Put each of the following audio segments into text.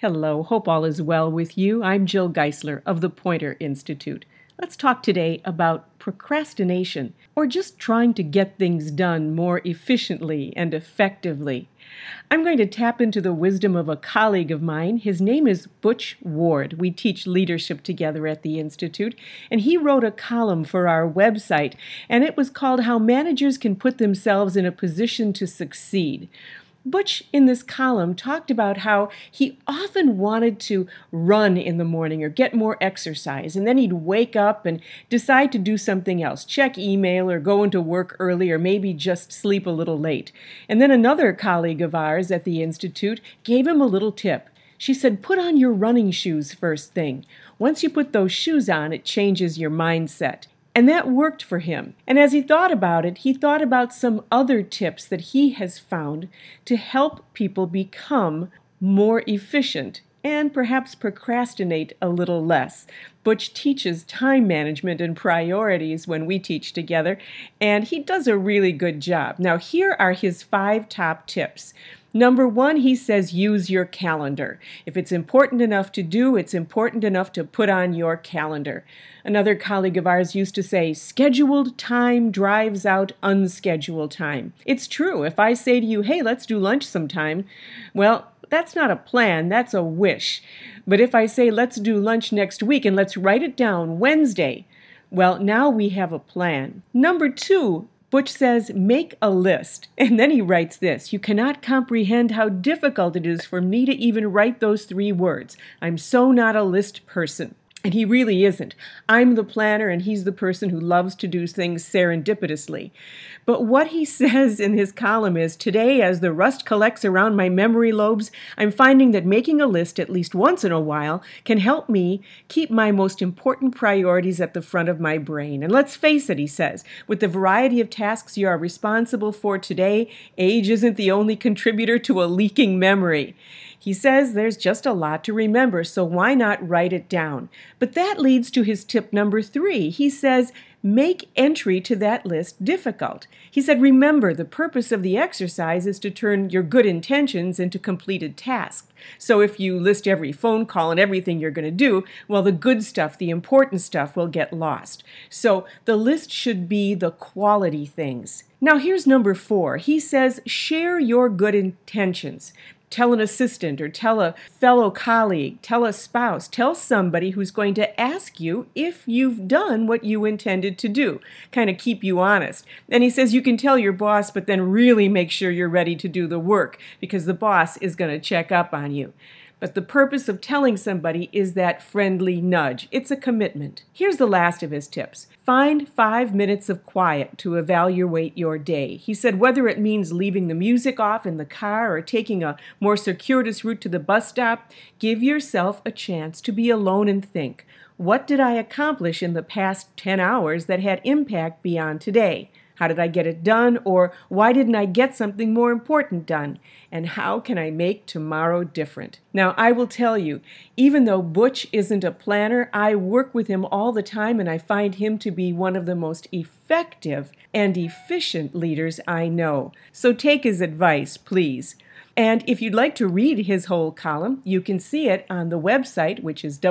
Hello, hope all is well with you. I'm Jill Geisler of the Pointer Institute. Let's talk today about procrastination, or just trying to get things done more efficiently and effectively. I'm going to tap into the wisdom of a colleague of mine. His name is Butch Ward. We teach leadership together at the Institute, and he wrote a column for our website, and it was called How Managers Can Put Themselves in a Position to Succeed. Butch, in this column, talked about how he often wanted to run in the morning or get more exercise, and then he'd wake up and decide to do something else, check email or go into work early or maybe just sleep a little late. And then another colleague of ours at the Institute gave him a little tip. She said, put on your running shoes first thing. Once you put those shoes on, it changes your mindset. And that worked for him. And as he thought about it, he thought about some other tips that he has found to help people become more efficient and perhaps procrastinate a little less. Butch teaches time management and priorities when we teach together, and he does a really good job. Now, here are his 5 top tips. Number 1, he says use your calendar. If it's important enough to do, it's important enough to put on your calendar. Another colleague of ours used to say, scheduled time drives out unscheduled time. It's true. If I say to you, hey, let's do lunch sometime, well, that's not a plan, that's a wish. But if I say, let's do lunch next week and let's write it down Wednesday, well, now we have a plan. Number 2, Butch says, make a list. And then he writes this, you cannot comprehend how difficult it is for me to even write those 3 words. I'm so not a list person. And he really isn't. I'm the planner and he's the person who loves to do things serendipitously. But what he says in his column is, today, as the rust collects around my memory lobes, I'm finding that making a list at least once in a while can help me keep my most important priorities at the front of my brain. And let's face it, he says, with the variety of tasks you are responsible for today, age isn't the only contributor to a leaking memory. He says there's just a lot to remember, so why not write it down? But that leads to his tip number 3. He says, make entry to that list difficult. He said, remember, the purpose of the exercise is to turn your good intentions into completed tasks. So if you list every phone call and everything you're going to do, well, the good stuff, the important stuff will get lost. So the list should be the quality things. Now here's number 4. He says, share your good intentions. Tell an assistant or tell a fellow colleague, tell a spouse, tell somebody who's going to ask you if you've done what you intended to do, kind of keep you honest. And he says you can tell your boss, but then really make sure you're ready to do the work because the boss is going to check up on you. But the purpose of telling somebody is that friendly nudge. It's a commitment. Here's the last of his tips. Find 5 minutes of quiet to evaluate your day. He said whether it means leaving the music off in the car or taking a more circuitous route to the bus stop, give yourself a chance to be alone and think, what did I accomplish in the past 10 hours that had impact beyond today? How did I get it done? Or why didn't I get something more important done? And how can I make tomorrow different? Now, I will tell you, even though Butch isn't a planner, I work with him all the time and I find him to be one of the most effective and efficient leaders I know. So take his advice, please. And if you'd like to read his whole column, you can see it on the website, which is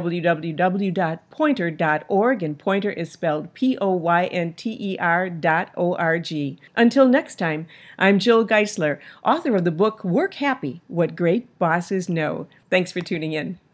www.poynter.org, and Poynter is spelled Poynter.org. Until next time, I'm Jill Geisler, author of the book Work Happy, What Great Bosses Know. Thanks for tuning in.